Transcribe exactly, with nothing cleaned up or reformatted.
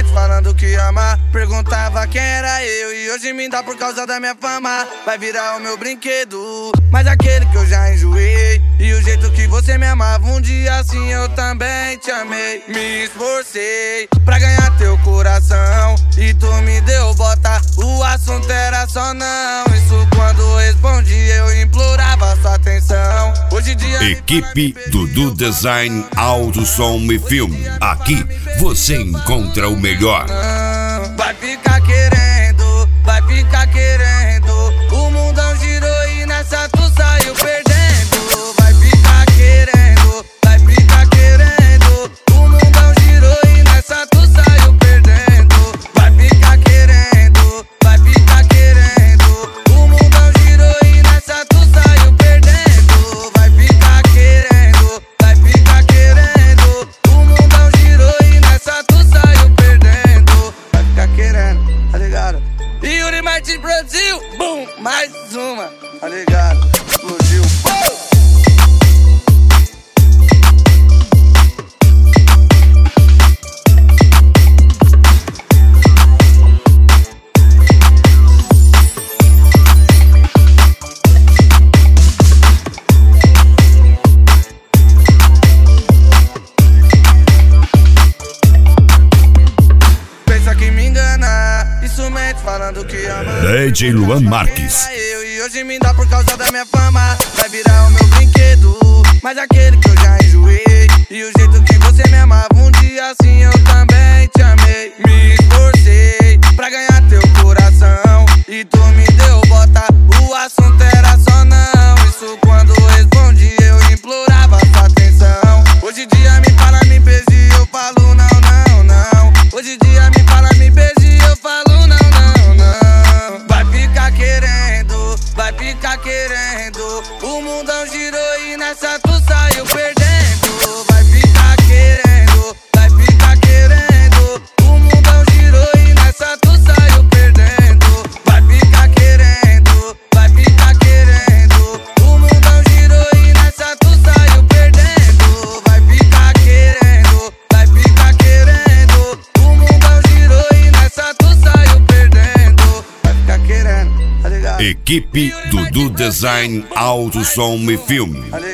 ciumente falando que ama. Perguntava quem era eu e hoje me dá por causa da minha fama. Vai virar o meu brinquedo, mas aquele que eu já enjoei. E o jeito que você me amava, um dia assim eu também te amei. Me esforcei pra ganhar teu coração e tu me deu bota, o assunto era só não. Isso quando respondi eu implorava sua atenção. Hoje em dia Equipe Dudu Design, áudio, som e filme. Aqui você encontra o melhor. Vai ficar querendo, vai ficar querendo. O mundão girou e nessa tu saiu perdendo. Vai ficar querendo, vai ficar querendo. O mundão girou e nessa tu saiu perdendo. Vai ficar querendo, vai ficar querendo. O mundão girou e nessa tu saiu perdendo. Vai ficar querendo, vai ficar querendo. O mundão girou e nessa tu saiu perdendo. Vai ficar querendo, tá ligado? Yuri Martins Brasil, boom, mais uma, tá ligado? Explodiu, boom! Falando que ama. D J Luan Marques. Eu e hoje me dá por causa da minha fama. Vai virar o meu brinquedo, mas aquele que eu já enjoei. E o jeito que você me amava, um dia assim eu também te amei. Me esforcei pra ganhar teu coração e tu me deu bota, o assunto era só não. Isso quando respondi eu implorava sua atenção. Hoje em dia me fala, me beije e eu falo não, não, não. Hoje em dia me fala, me beije e eu falo não, não. Vai ficar querendo, o mundão girou e nessa tu saiu perdendo. Vai ficar querendo, vai ficar querendo. O mundão girou e nessa tu saiu perdendo. Vai ficar querendo, vai ficar querendo. O mundão girou e nessa tu saiu perdendo. Vai ficar querendo, vai ficar querendo. O mundão girou e nessa tu saiu perdendo. Vai ficar querendo, tá ligado? Equipe Dudu Design, áudio, som e filme.